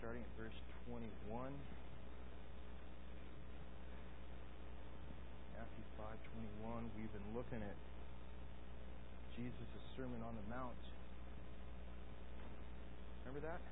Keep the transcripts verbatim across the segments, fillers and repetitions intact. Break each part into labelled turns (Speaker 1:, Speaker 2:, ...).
Speaker 1: starting at verse twenty-one. Matthew five twenty-one. We've been looking at Jesus' Sermon on the Mount. Remember that?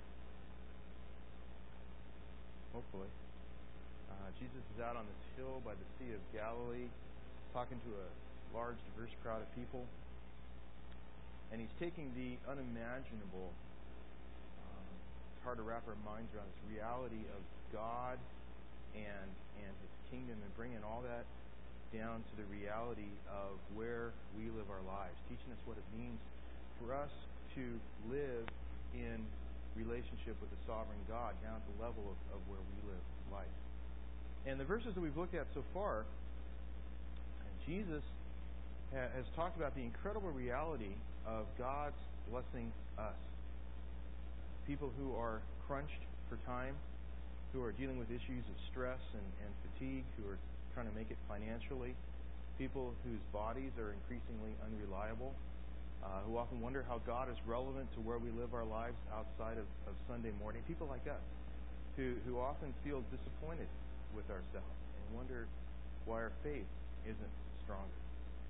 Speaker 1: Hopefully. Uh, Jesus is out on this hill by the Sea of Galilee, talking to a large, diverse crowd of people. And he's taking the unimaginable, um, it's hard to wrap our minds around this reality of God and and His kingdom, and bringing all that down to the reality of where we live our lives, teaching us what it means for us to live in relationship with the sovereign God down at the level of, of where we live life. And the verses that we've looked at so far, Jesus ha- has talked about the incredible reality of God's blessing us. People who are crunched for time, who are dealing with issues of stress and, and fatigue, who are trying to make it financially, people whose bodies are increasingly unreliable, uh, who often wonder how God is relevant to where we live our lives outside of, of Sunday morning, people like us, who, who often feel disappointed with ourselves and wonder why our faith isn't stronger.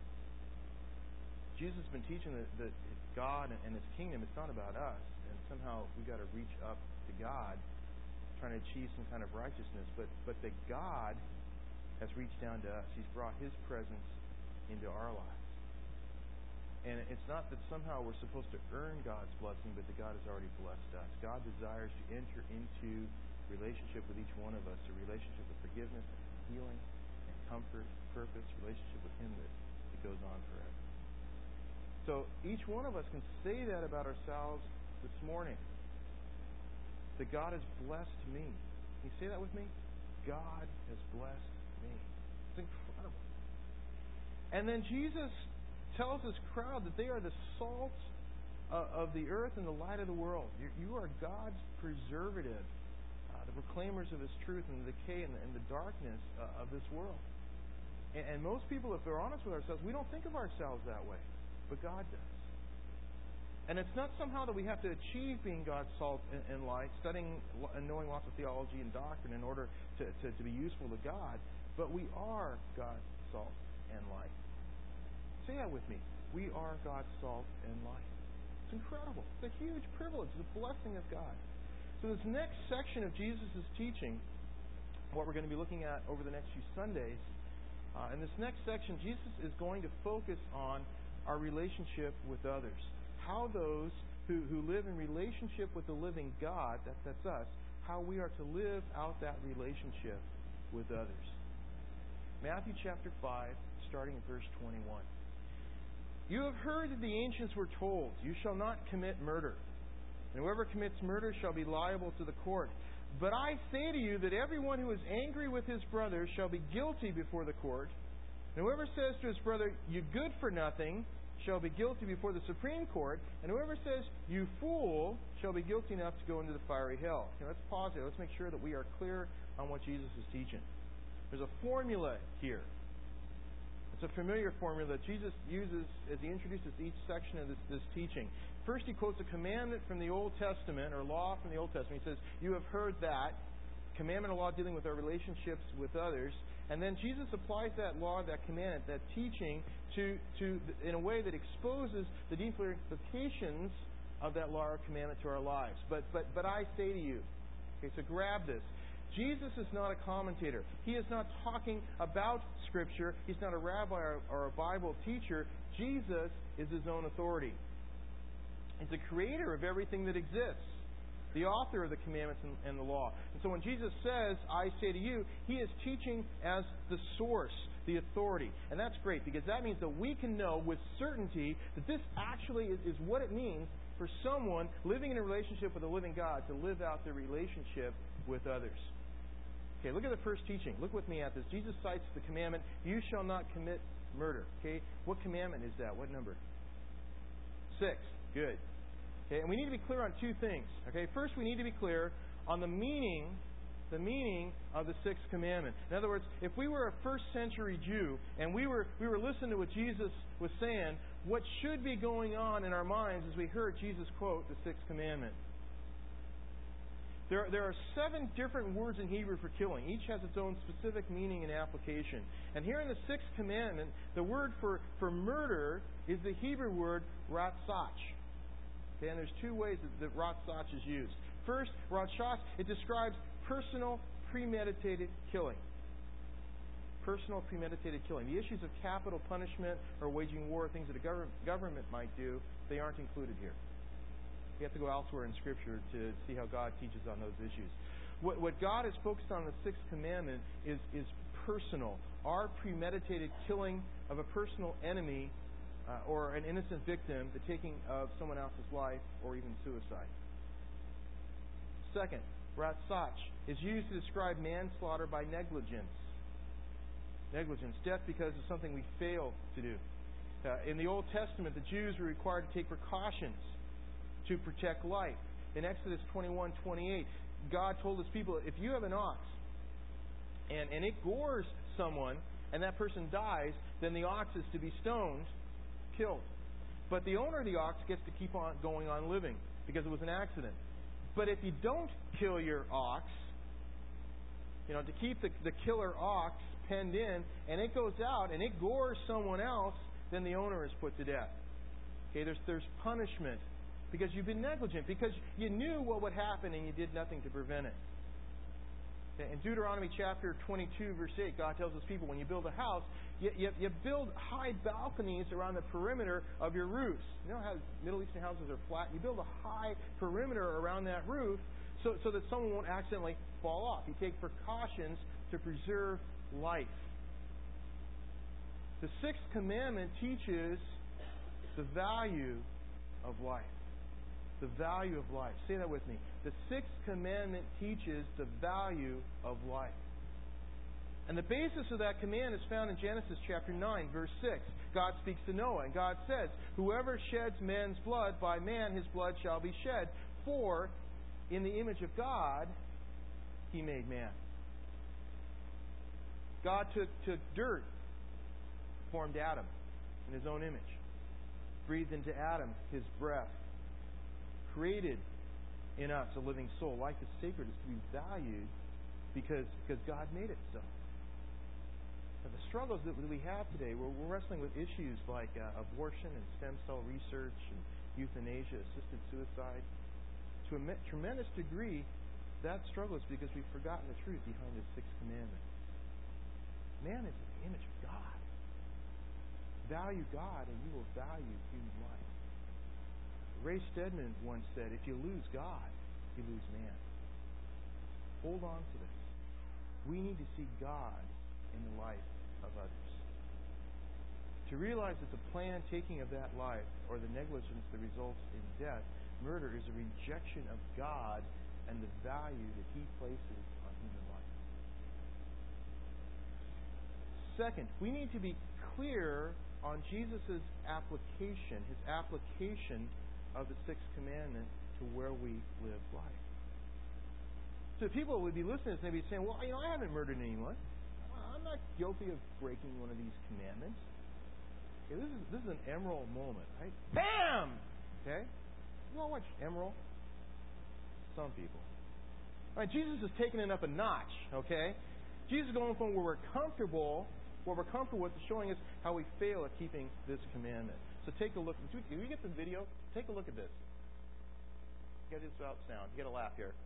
Speaker 1: Jesus has been teaching that, that God and His kingdom, it's not about us, and somehow we got to reach up to God, trying to achieve some kind of righteousness, but but that God has reached down to us. He's brought His presence into our lives. And it's not that somehow we're supposed to earn God's blessing, but that God has already blessed us. God desires to enter into relationship with each one of us, a relationship of forgiveness and healing and comfort, purpose, relationship with Him that, that goes on forever. So each one of us can say that about ourselves this morning. That God has blessed me. Can you say that with me? God has blessed me. It's incredible. And then Jesus tells this crowd that they are the salt of the earth and the light of the world. You are God's preservative, uh, the proclaimers of His truth in the decay and the, and the darkness uh, of this world. And, and most people, if they're honest with ourselves, we don't think of ourselves that way. But God does. And it's not somehow that we have to achieve being God's salt and, and light, studying and knowing lots of theology and doctrine in order to, to, to be useful to God. But we are God's salt and light. Say that with me. We are God's salt and light. It's incredible. It's a huge privilege. It's a blessing of God. So this next section of Jesus' teaching, what we're going to be looking at over the next few Sundays, uh, in this next section, Jesus is going to focus on our relationship with others. How those who, who live in relationship with the living God, that, that's us, how we are to live out that relationship with others. Matthew chapter five, starting at verse twenty-one. You have heard that the ancients were told, you shall not commit murder. And whoever commits murder shall be liable to the court. But I say to you that everyone who is angry with his brother shall be guilty before the court. And whoever says to his brother, you good for nothing, shall be guilty before the Supreme Court. And whoever says, you fool, shall be guilty enough to go into the fiery hell. Okay, let's pause here. Let's make sure that we are clear on what Jesus is teaching. There's a formula here. It's a familiar formula that Jesus uses as He introduces each section of this, this teaching. First, He quotes a commandment from the Old Testament, or law from the Old Testament. He says, you have heard that. Commandment or law dealing with our relationships with others. And then Jesus applies that law, that commandment, that teaching to, to in a way that exposes the deep implications of that law or commandment to our lives. But but but I say to you, okay, so grab this. Jesus is not a commentator. He is not talking about Scripture. He's not a rabbi or, or a Bible teacher. Jesus is His own authority. He's the creator of everything that exists. The author of the commandments and, and the law. And so when Jesus says, I say to you, He is teaching as the source, the authority. And that's great, because that means that we can know with certainty that this actually is, is what it means for someone living in a relationship with a living God to live out their relationship with others. Okay, look at the first teaching. Look with me at this. Jesus cites the commandment, you shall not commit murder. Okay, what commandment is that? What number? Six. Good. Okay, and we need to be clear on two things. Okay, first we need to be clear on the meaning, the meaning of the sixth commandment. In other words, if we were a first century Jew and we were we were listening to what Jesus was saying, what should be going on in our minds as we heard Jesus quote the sixth commandment? There, there are seven different words in Hebrew for killing. Each has its own specific meaning and application. And here in the sixth commandment, the word for, for murder is the Hebrew word ratzach. Okay, and there's two ways that, that ratzach is used. First, ratzach, it describes personal, premeditated killing. Personal, premeditated killing. The issues of capital punishment or waging war, things that a gov- government might do, they aren't included here. You have to go elsewhere in Scripture to see how God teaches on those issues. What, what God is focused on in the sixth commandment is, is personal. Our premeditated killing of a personal enemy uh, or an innocent victim, the taking of someone else's life, or even suicide. Second, ratzach is used to describe manslaughter by negligence. Negligence, death because of something we fail to do. Uh, in the Old Testament, the Jews were required to take precautions to protect life. In Exodus twenty-one twenty-eight, God told His people, if you have an ox and, and it gores someone and that person dies, then the ox is to be stoned, killed. But the owner of the ox gets to keep on going on living because it was an accident. But if you don't kill your ox, you know, to keep the, the killer ox penned in, and it goes out and it gores someone else, then the owner is put to death. Okay, there's there's punishment because you've been negligent, because you knew what would happen and you did nothing to prevent it. Okay, in Deuteronomy chapter twenty-two, verse eight, God tells His people, when you build a house, you, you, you build high balconies around the perimeter of your roofs. You know how Middle Eastern houses are flat? You build a high perimeter around that roof so, so that someone won't accidentally fall off. You take precautions to preserve life. The sixth commandment teaches the value of life. The value of life. Say that with me. The sixth commandment teaches the value of life. And the basis of that command is found in Genesis chapter nine, verse six. God speaks to Noah, and God says, whoever sheds man's blood, by man his blood shall be shed. For in the image of God He made man. God took, took dirt, formed Adam in His own image, breathed into Adam His breath, created in us a living soul. Life is sacred. It's to be valued because, because God made it so. Now, the struggles that we have today, we're, we're wrestling with issues like uh, abortion and stem cell research and euthanasia, assisted suicide. To a me- tremendous degree, that struggle is because we've forgotten the truth behind the sixth commandment. Man is the image of God. Value God and you will value human life. Ray Stedman once said, if you lose God, you lose man. Hold on to this. We need to see God in the life of others. To realize that the planned taking of that life or the negligence that results in death, murder, is a rejection of God and the value that He places on human life. Second, we need to be clear on Jesus' application, His application of the sixth commandment to where we live life. So people would be listening and they'd be saying, well, you know, I haven't murdered anyone. I'm not guilty of breaking one of these commandments. Okay, this is this is an Emerald moment, right? Bam! Okay? You all watch Emerald? Some people. All right, Jesus is taking it up a notch, okay? Jesus is going from where we're comfortable, where we're comfortable with, showing us how we fail at keeping this commandment. So take a look. Did we get the video? Take a look at this. Get this without sound. You get a laugh here.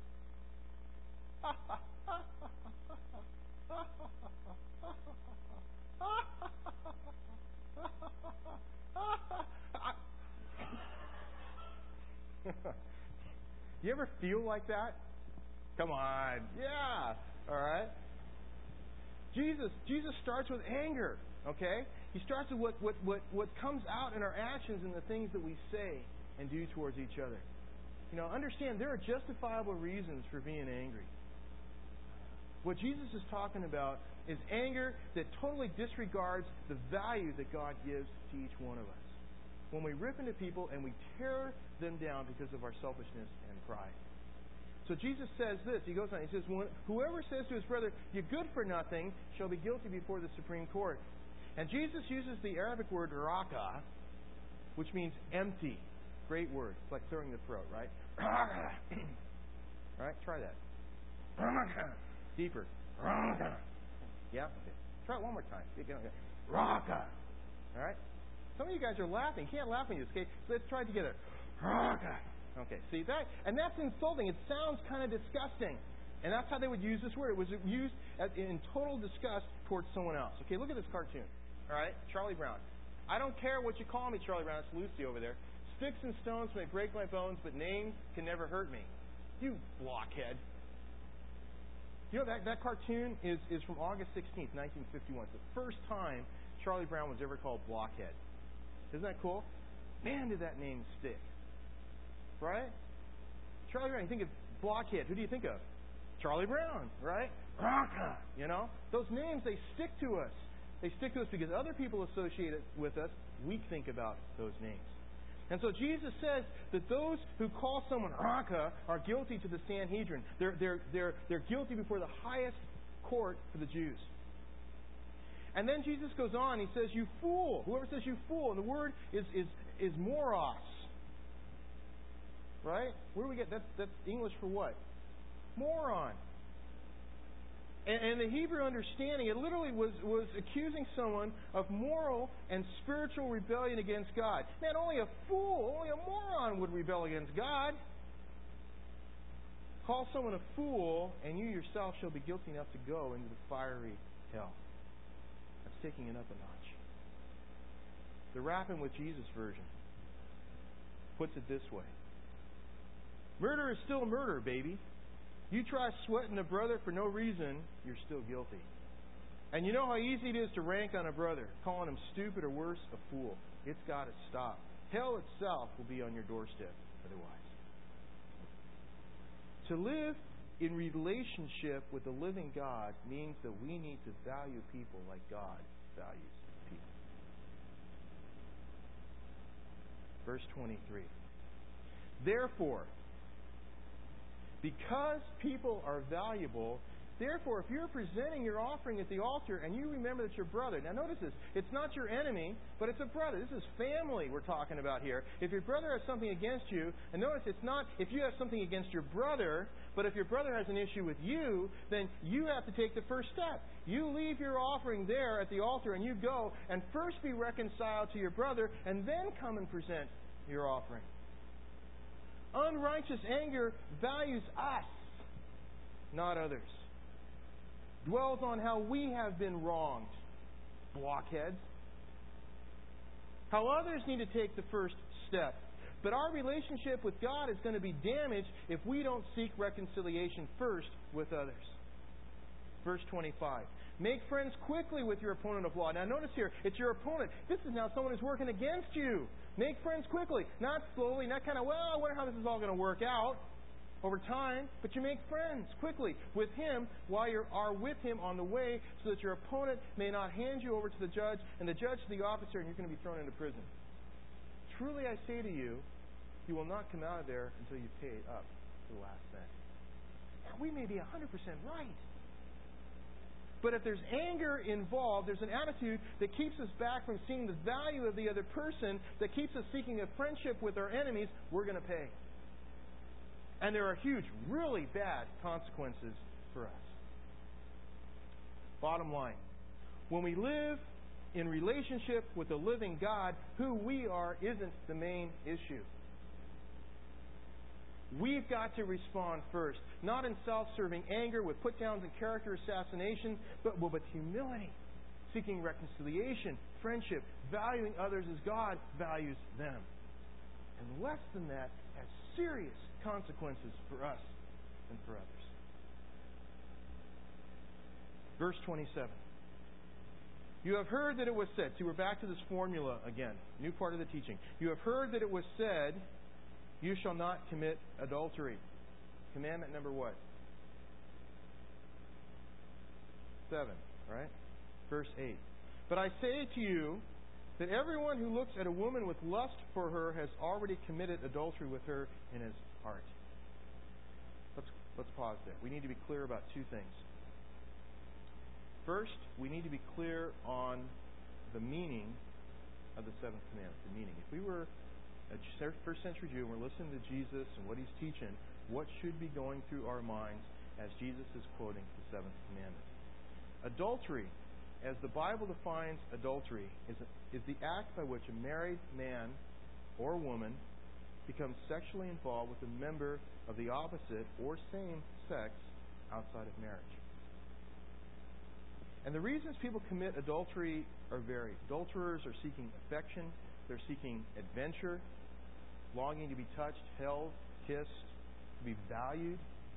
Speaker 1: You ever feel like that? Come on. Yeah. All right. Jesus, Jesus starts with anger, okay? He starts with what, what, what, what comes out in our actions and the things that we say and do towards each other. You know, understand there are justifiable reasons for being angry. What Jesus is talking about is anger that totally disregards the value that God gives to each one of us. When we rip into people and we tear them down because of our selfishness and pride. So Jesus says this. He goes on. He says, whoever says to his brother, you're good for nothing, shall be guilty before the Supreme Court. And Jesus uses the Arabic word raka, which means empty. Great word. It's like clearing the throat, right? All right, try that. Deeper. Yeah? Okay. Try it one more time. Raka. All right? Some of you guys are laughing. You can't laugh when you okay? So let's try it together. Raka. Okay, see that? And that's insulting. It sounds kind of disgusting. And that's how they would use this word. It was used in total disgust towards someone else. Okay, look at this cartoon. All right? Charlie Brown. I don't care what you call me, Charlie Brown. It's Lucy over there. Sticks and stones may break my bones, but names can never hurt me. You blockhead. You know, that, that cartoon is, is from August sixteenth, nineteen fifty-one. It's the first time Charlie Brown was ever called Blockhead. Isn't that cool? Man, did that name stick. Right? Charlie Brown, you think of Blockhead. Who do you think of? Charlie Brown, right? Raka. You know? Those names, they stick to us. They stick to us because other people associate it with us. We think about those names. And so Jesus says that those who call someone Raka are guilty to the Sanhedrin. They're, they're, they're, they're guilty before the highest court for the Jews. And then Jesus goes on, he says, you fool. Whoever says you fool. And the word is, is, is moros. Right? Where do we get that? That's English for what? Moron. And, and the Hebrew understanding, it literally was, was accusing someone of moral and spiritual rebellion against God. Man, only a fool, only a moron would rebel against God. Call someone a fool, and you yourself shall be guilty enough to go into the fiery hell. That's taking it up a notch. The Rapping with Jesus version puts it this way. Murder is still murder, baby. You try sweating a brother for no reason, you're still guilty. And you know how easy it is to rank on a brother, calling him stupid or worse, a fool. It's got to stop. Hell itself will be on your doorstep otherwise. To live in relationship with the living God means that we need to value people like God values people. Verse twenty-three. Therefore, because people are valuable, therefore, if you're presenting your offering at the altar and you remember that your brother, now notice this, it's not your enemy, but it's a brother. This is family we're talking about here. If your brother has something against you, and notice it's not if you have something against your brother, but if your brother has an issue with you, then you have to take the first step. You leave your offering there at the altar and you go and first be reconciled to your brother and then come and present your offering. Unrighteous anger values us, not others. Dwells on how we have been wronged, blockheads. How others need to take the first step. But our relationship with God is going to be damaged if we don't seek reconciliation first with others. Verse twenty-five. Make friends quickly with your opponent of law. Now notice here, it's your opponent. This is now someone who's working against you. Make friends quickly. Not slowly, not kind of, well, I wonder how this is all going to work out over time. But you make friends quickly with him while you are with him on the way so that your opponent may not hand you over to the judge and the judge to the officer and you're going to be thrown into prison. Truly I say to you, you will not come out of there until you've paid up to the last cent. Now, we may be one hundred percent right. But if there's anger involved, there's an attitude that keeps us back from seeing the value of the other person, that keeps us seeking a friendship with our enemies, we're going to pay. And there are huge, really bad consequences for us. Bottom line, when we live in relationship with the living God, who we are isn't the main issue. We've got to respond first, not in self-serving anger with put-downs and character assassination, but with humility, seeking reconciliation, friendship, valuing others as God values them. And less than that has serious consequences for us and for others. Verse twenty-seven. You have heard that it was said, see, we're back to this formula again, new part of the teaching. You have heard that it was said, you shall not commit adultery. Commandment number what? Seven, right? Verse eight. But I say to you that everyone who looks at a woman with lust for her has already committed adultery with her in his heart. Let's, let's pause there. We need to be clear about two things. First, we need to be clear on the meaning of the seventh commandment. The meaning. If we were a first century Jew and we're listening to Jesus and what he's teaching, what should be going through our minds as Jesus is quoting the seventh commandment. Adultery, as the Bible defines adultery, is, a, is the act by which a married man or woman becomes sexually involved with a member of the opposite or same sex outside of marriage. And the reasons people commit adultery are varied. Adulterers are seeking affection, they're seeking adventure, longing to be touched, held, kissed, to be valued,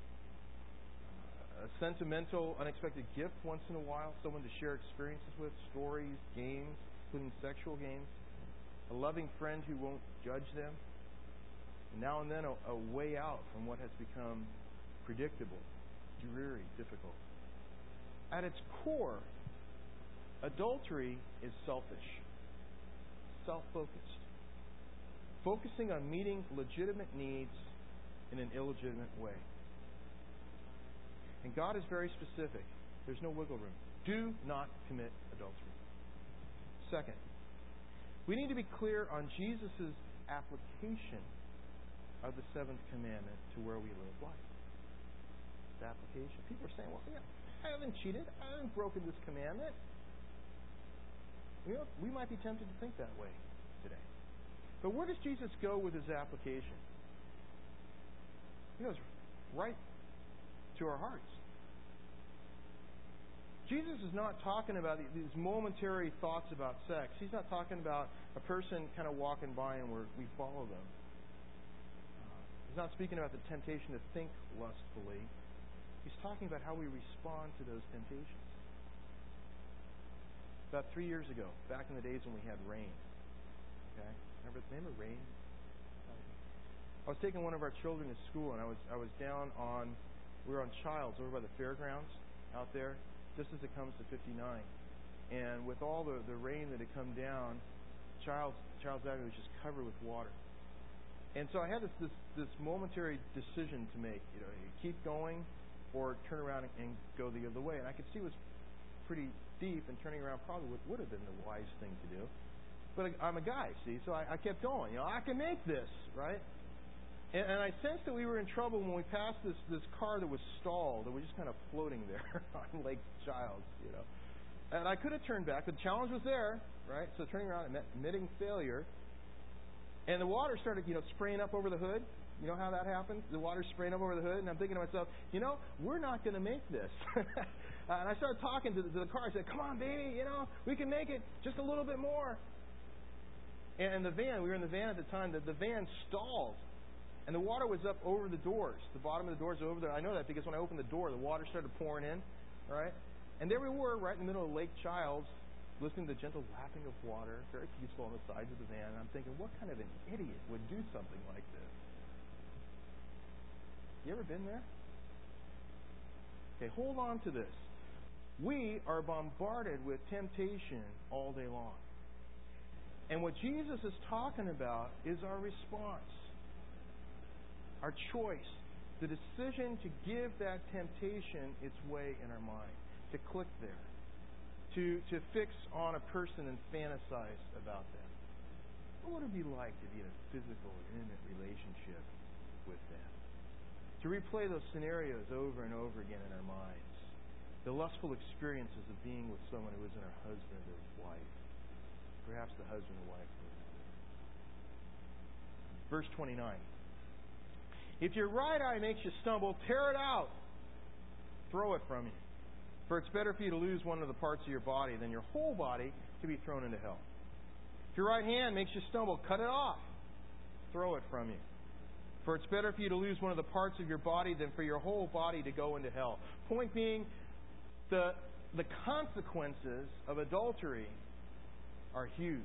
Speaker 1: a sentimental, unexpected gift once in a while, someone to share experiences with, stories, games, including sexual games, a loving friend who won't judge them, and now and then a, a way out from what has become predictable, dreary, difficult. At its core, adultery is selfish, self-focused, focusing on meeting legitimate needs in an illegitimate way. And God is very specific. There's no wiggle room. Do not commit adultery. Second, we need to be clear on Jesus' application of the seventh commandment to where we live life. The application. People are saying, well, yeah, I haven't cheated. I haven't broken this commandment. You know, we might be tempted to think that way today. But where does Jesus go with his application? He goes right to our hearts. Jesus is not talking about these momentary thoughts about sex. He's not talking about a person kind of walking by and we're, we follow them. Uh, he's not speaking about the temptation to think lustfully. He's talking about how we respond to those temptations. About three years ago, back in the days when we had rain. Okay? Remember, remember rain? I was taking one of our children to school, and I was I was down on, we were on Childs over by the fairgrounds out there, just as it comes to fifty-nine. And with all the, the rain that had come down, Childs, Childs Avenue was just covered with water. And so I had this, this, this momentary decision to make, you know, keep going or turn around and, and go the other way. And I could see it was pretty deep, and turning around probably would, would have been the wise thing to do. But I'm a guy, see, so I, I kept going. You know, I can make this, right? And, and I sensed that we were in trouble when we passed this, this car that was stalled, that was just kind of floating there on Lake Childs, you know. And I could have turned back, but the challenge was there, right? So turning around and admitting failure. And the water started, you know, spraying up over the hood. You know how that happens? The water's spraying up over the hood, and I'm thinking to myself, you know, we're not going to make this. uh, and I started talking to the, to the car. I said, come on, baby, you know, we can make it just a little bit more. And the van, we were in the van at the time, the, the van stalled. And the water was up over the doors. The bottom of the doors are over there. I know that because when I opened the door, the water started pouring in. Right? And there we were, right in the middle of Lake Childs, listening to the gentle lapping of water, very peaceful on the sides of the van. And I'm thinking, what kind of an idiot would do something like this? You ever been there? Okay, hold on to this. We are bombarded with temptation all day long. And what Jesus is talking about is our response, our choice, the decision to give that temptation its way in our mind, to click there, to, to fix on a person and fantasize about them. What would it be like to be in a physical or intimate relationship with them? To replay those scenarios over and over again in our minds. The lustful experiences of being with someone who isn't our husband or wife. Perhaps the husband or wife of another. Verse twenty-nine. If your right eye makes you stumble, tear it out. Throw it from you. For it's better for you to lose one of the parts of your body than your whole body to be thrown into hell. If your right hand makes you stumble, cut it off. Throw it from you. For it's better for you to lose one of the parts of your body than for your whole body to go into hell. Point being, the, the consequences of adultery are huge.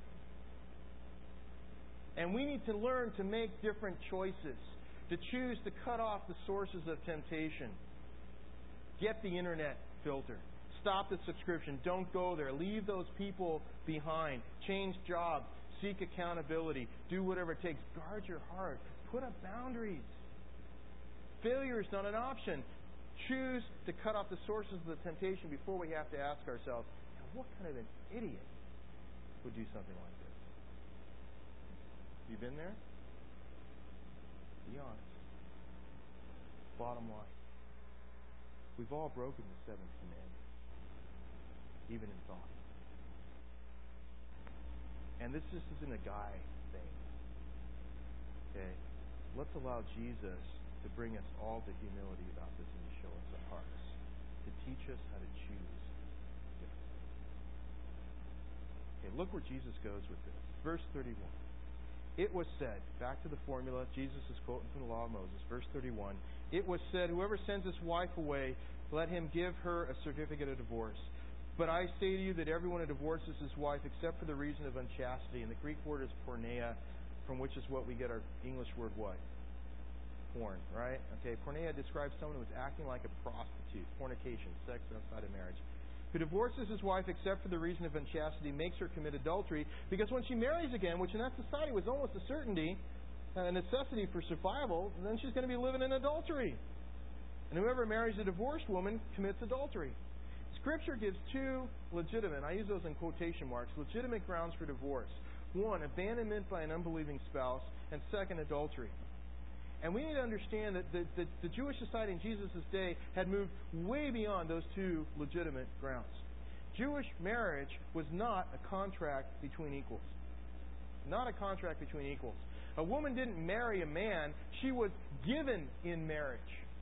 Speaker 1: And we need to learn to make different choices, to choose to cut off the sources of temptation. Get the internet filter. Stop the subscription. Don't go there. Leave those people behind. Change jobs. Seek accountability. Do whatever it takes. Guard your heart. Put up boundaries. Failure is not an option. Choose to cut off the sources of the temptation before we have to ask ourselves, what kind of an idiot would do something like this? You been there? Be honest. bottom line. We've all broken the seventh commandment, even in thought. And this just isn't a guy thing. Okay? Let's allow Jesus to bring us all to humility about this and to show us our hearts, to teach us how to choose differently. Okay, look where Jesus goes with this. Verse thirty-one. It was said, back to the formula, Jesus is quoting from the law of Moses, verse thirty-one. It was said, whoever sends his wife away, let him give her a certificate of divorce. But I say to you that everyone who divorces his wife except for the reason of unchastity, and the Greek word is porneia, from which is what we get our English word what? Porn, right? Okay, porneia describes someone who is acting like a prostitute, fornication, sex outside of marriage. Who divorces his wife except for the reason of unchastity makes her commit adultery, because when she marries again, which in that society was almost a certainty, a necessity for survival, then she's going to be living in adultery. And whoever marries a divorced woman commits adultery. Scripture gives two legitimate, I use those in quotation marks, legitimate grounds for divorce. One, abandonment by an unbelieving spouse, and second, adultery. And we need to understand that the, the, the Jewish society in Jesus' day had moved way beyond those two legitimate grounds. Jewish marriage was not a contract between equals. Not a contract between equals. A woman didn't marry a man, she was given in marriage.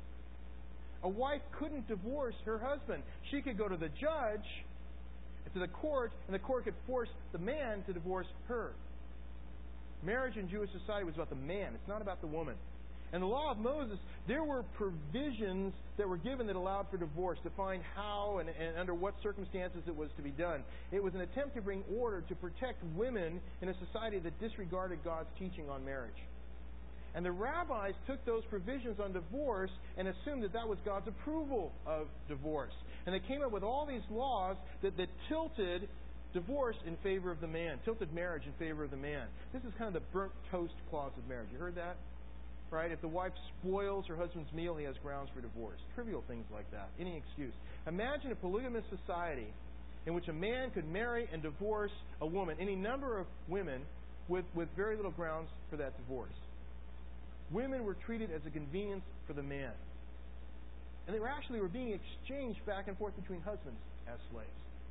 Speaker 1: A wife couldn't divorce her husband. She could go to the judge, to the court, and the court could force the man to divorce her. Marriage in Jewish society was about the man. It's not about the woman. In the law of Moses, there were provisions that were given that allowed for divorce, defined how and, and under what circumstances it was to be done. It was an attempt to bring order, to protect women in a society that disregarded God's teaching on marriage. And the rabbis took those provisions on divorce and assumed that that was God's approval of divorce. And they came up with all these laws that, that tilted divorce in favor of the man, tilted marriage in favor of the man. This is kind of the burnt toast clause of marriage. You heard that? Right? If the wife spoils her husband's meal, he has grounds for divorce. Trivial things like that. Any excuse. Imagine a polygamous society in which a man could marry and divorce a woman, any number of women, with, with very little grounds for that divorce. Women were treated as a convenience for the man. And they were actually were being exchanged back and forth between husbands as slaves.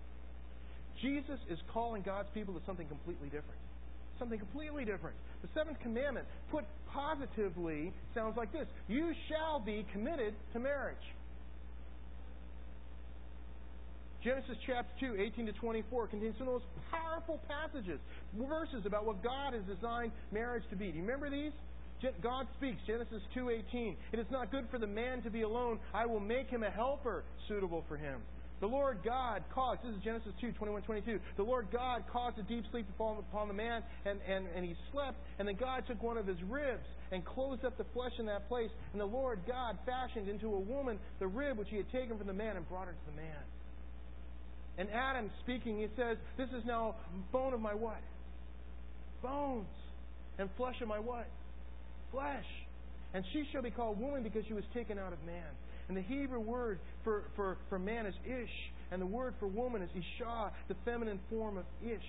Speaker 1: Jesus is calling God's people to something completely different. Something completely different. The seventh commandment, put positively, sounds like this. You shall be committed to marriage. Genesis chapter two, eighteen to twenty-four, contains some of those powerful passages, verses about what God has designed marriage to be. Do you remember these? God speaks, Genesis two eighteen. It is not good for the man to be alone. I will make him a helper suitable for him. The Lord God caused, this is Genesis two, twenty-one, twenty-two. The Lord God caused a deep sleep to fall upon the man, and, and, and he slept. And then God took one of his ribs and closed up the flesh in that place. And the Lord God fashioned into a woman the rib which he had taken from the man and brought her to the man. And Adam speaking, he says, this is now bone of my what? Bones. And flesh of my what? Flesh. And she shall be called woman because she was taken out of man. And the Hebrew word for, for, for man is ish. And the word for woman is isha, the feminine form of ish.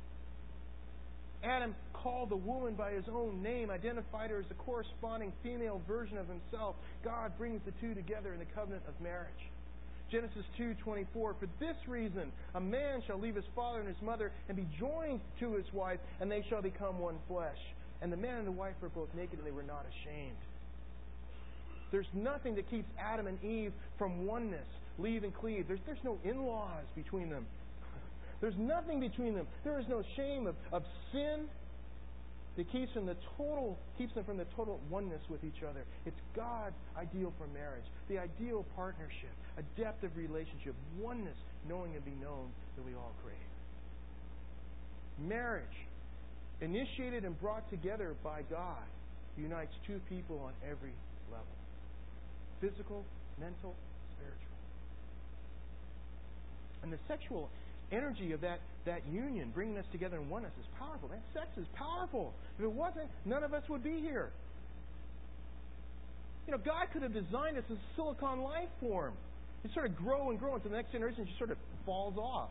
Speaker 1: Adam called the woman by his own name, identified her as the corresponding female version of himself. God brings the two together in the covenant of marriage. Genesis two twenty-four, for this reason a man shall leave his father and his mother and be joined to his wife, and they shall become one flesh. And the man and the wife were both naked and they were not ashamed. There's nothing that keeps Adam and Eve from oneness, leave and cleave. There's, there's no in-laws between them. There's nothing between them. There is no shame of, of sin that keeps them the total keeps them from the total oneness with each other. It's God's ideal for marriage, the ideal partnership, a depth of relationship, oneness, knowing and be known that we all crave. Marriage, initiated and brought together by God, unites two people on every level. Physical, mental, spiritual. And the sexual energy of that, that union, bringing us together in oneness, is powerful. Man, sex is powerful. If it wasn't, none of us would be here. You know, God could have designed us as a silicon life form. You sort of grow and grow until the next generation just sort of falls off.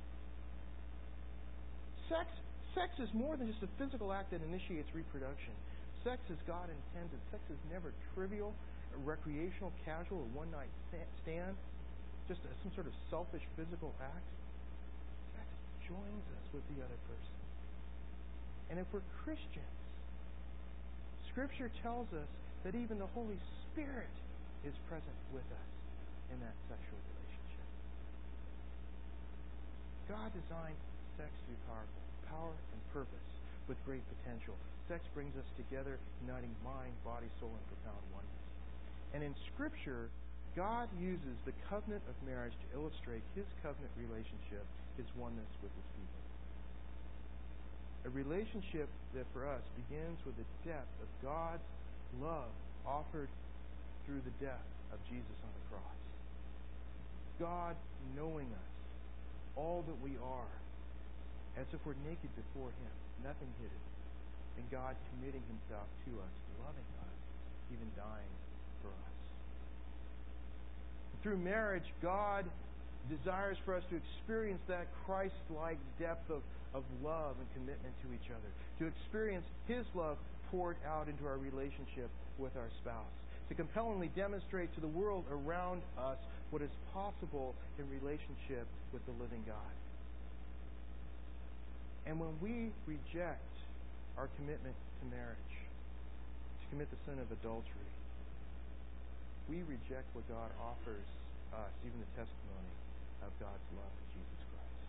Speaker 1: Sex, sex is more than just a physical act that initiates reproduction. Sex is God intended. Sex is never trivial. a recreational, casual, or one-night stand, just a, some sort of selfish physical act, sex joins us with the other person. And if we're Christians, Scripture tells us that even the Holy Spirit is present with us in that sexual relationship. God designed sex to be powerful, power and purpose with great potential. Sex brings us together, uniting mind, body, soul, and profound oneness. And in Scripture, God uses the covenant of marriage to illustrate His covenant relationship, His oneness with His people. A relationship that for us begins with the depth of God's love offered through the death of Jesus on the cross. God knowing us, all that we are, as if we're naked before Him, nothing hidden. And God committing Himself to us, loving us, even dying for us. Through marriage, God desires for us to experience that Christ-like depth of, of love and commitment to each other. To experience His love poured out into our relationship with our spouse. To compellingly demonstrate to the world around us what is possible in relationship with the living God. And when we reject our commitment to marriage, to commit the sin of adultery, we reject what God offers us, even the testimony of God's love in Jesus Christ.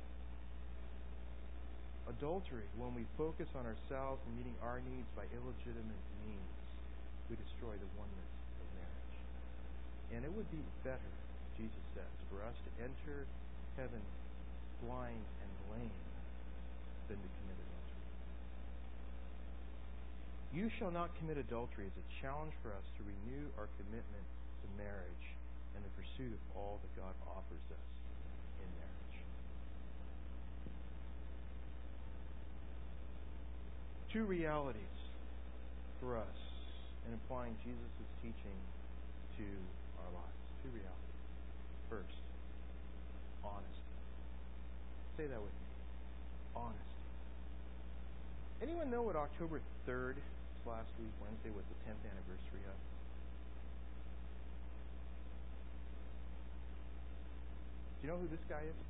Speaker 1: Adultery, when we focus on ourselves and meeting our needs by illegitimate means, we destroy the oneness of marriage. And it would be better, Jesus says, for us to enter heaven blind and lame than to commit adultery. You shall not commit adultery is a challenge for us to renew our commitment to marriage and the pursuit of all that God offers us in marriage. Two realities for us in applying Jesus' teaching to our lives. Two realities. First, honesty. Say that with me. Honesty. Anyone know what October third, last week, Wednesday, was the tenth anniversary of? Do you know who this guy is?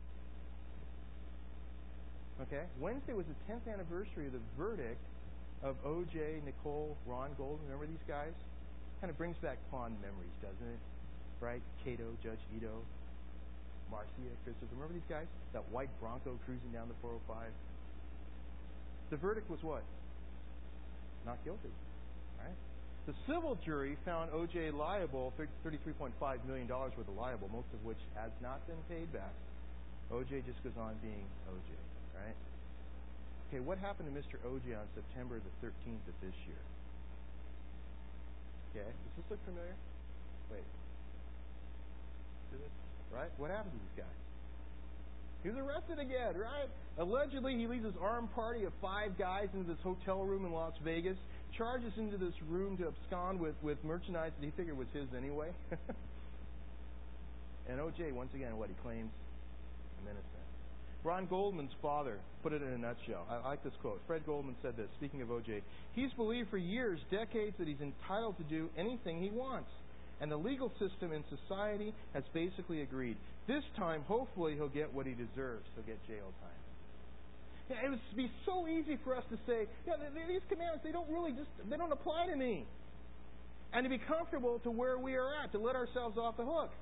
Speaker 1: Okay. Wednesday was the tenth anniversary of the verdict of O J, Nicole, Ron Goldman. Remember these guys? Kind of brings back fond memories, doesn't it? Right? Cato, Judge Ito, Marcia, Christopher. Remember these guys? That white Bronco cruising down the four oh five. The verdict was what? Not guilty. Right? The civil jury found O J liable, thirty-three point five million dollars worth of liable, most of which has not been paid back. O J just goes on being O J. Right? Okay, what happened to Mister O J on September the thirteenth of this year? Okay, does this look familiar? Wait. Did it? Right? What happened to this guy? He was arrested again, right? Allegedly, he leads this armed party of five guys into this hotel room in Las Vegas, charges into this room to abscond with, with merchandise that he figured was his anyway. And O J, once again, what he claims, I'm innocent. Ron Goldman's father put it in a nutshell. I like this quote. Fred Goldman said this, speaking of O J. He's believed for years, decades, that he's entitled to do anything he wants. And the legal system in society has basically agreed. This time, hopefully, he'll get what he deserves. He'll get jail time. Yeah, it would be so easy for us to say, yeah, these commandments, they don't really just, they don't apply to me. And to be comfortable to where we are at, to let ourselves off the hook.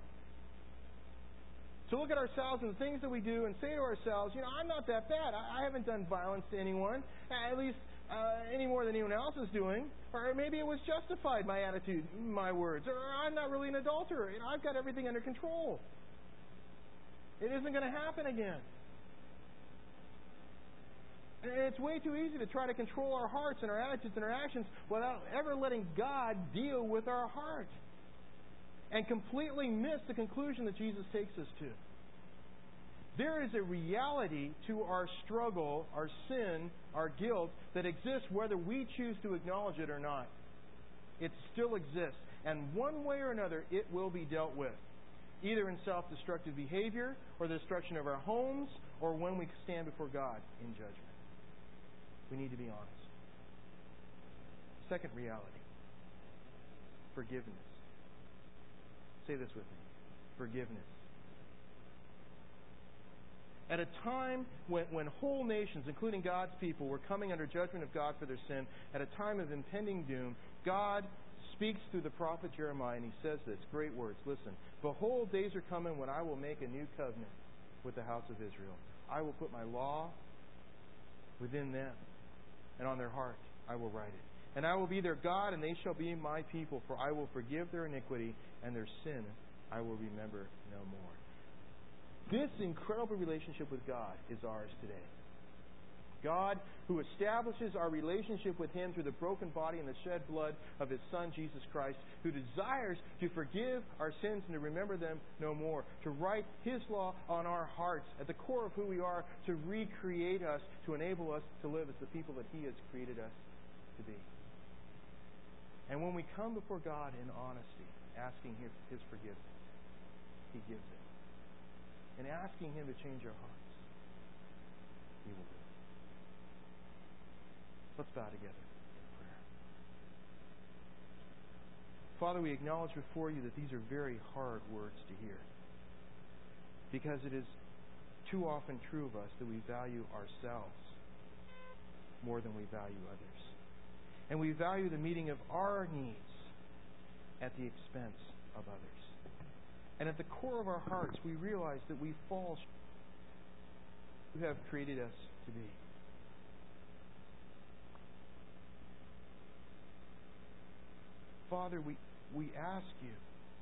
Speaker 1: To look at ourselves and the things that we do and say to ourselves, you know, I'm not that bad. I haven't done violence to anyone, at least uh, any more than anyone else is doing. Or maybe it was justified, my attitude, my words. Or I'm not really an adulterer. You know, I've got everything under control. It isn't going to happen again. And it's way too easy to try to control our hearts and our attitudes and our actions without ever letting God deal with our heart. And completely miss the conclusion that Jesus takes us to. There is a reality to our struggle, our sin, our guilt that exists whether we choose to acknowledge it or not. It still exists. And one way or another, it will be dealt with. Either in self-destructive behavior, or the destruction of our homes, or when we stand before God in judgment. We need to be honest. Second reality. Forgiveness. Say this with me. Forgiveness. At a time when, when whole nations, including God's people, were coming under judgment of God for their sin, at a time of impending doom, God speaks through the prophet Jeremiah, and he says this, great words, listen. Behold, days are coming when I will make a new covenant with the house of Israel. I will put my law within them, and on their heart I will write it. And I will be their God, and they shall be my people, for I will forgive their iniquity, and their sin I will remember no more. This incredible relationship with God is ours today. God, who establishes our relationship with Him through the broken body and the shed blood of His Son, Jesus Christ, who desires to forgive our sins and to remember them no more, to write His law on our hearts at the core of who we are, to recreate us, to enable us to live as the people that He has created us to be. And when we come before God in honesty, asking His forgiveness, He gives it. And asking Him to change our hearts, He will do it. Let's bow together in prayer. Father, we acknowledge before You that these are very hard words to hear, because it is too often true of us that we value ourselves more than we value others. And we value the meeting of our needs at the expense of others. And at the core of our hearts, we realize that we fall short of who You have created us to be. Father, we, we ask You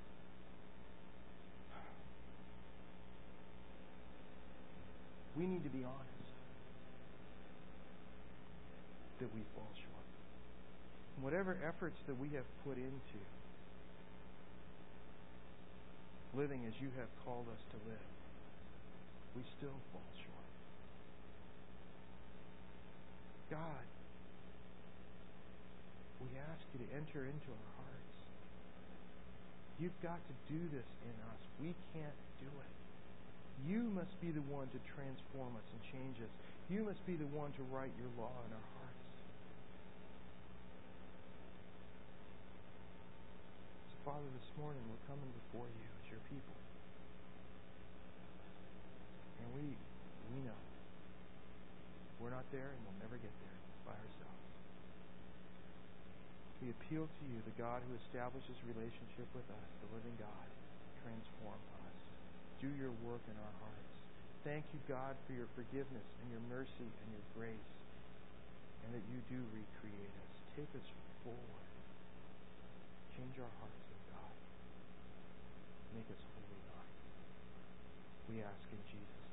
Speaker 1: we need to be honest that we fall short. And whatever efforts that we have put into living as You have called us to live, we still fall short. God, we ask You to enter into our hearts. You've got to do this in us. We can't do it. You must be the one to transform us and change us. You must be the one to write Your law in our hearts. So, Father, this morning we're coming before You as Your people. And we we know we're not there and we'll never get there by ourselves. We appeal to You, the God who establishes relationship with us, the living God. Transform us. Do Your work in our hearts. Thank You, God, for Your forgiveness and Your mercy and Your grace, and that You do recreate us. Take us forward. Change our hearts, O God. Make us holy, God. We ask in Jesus'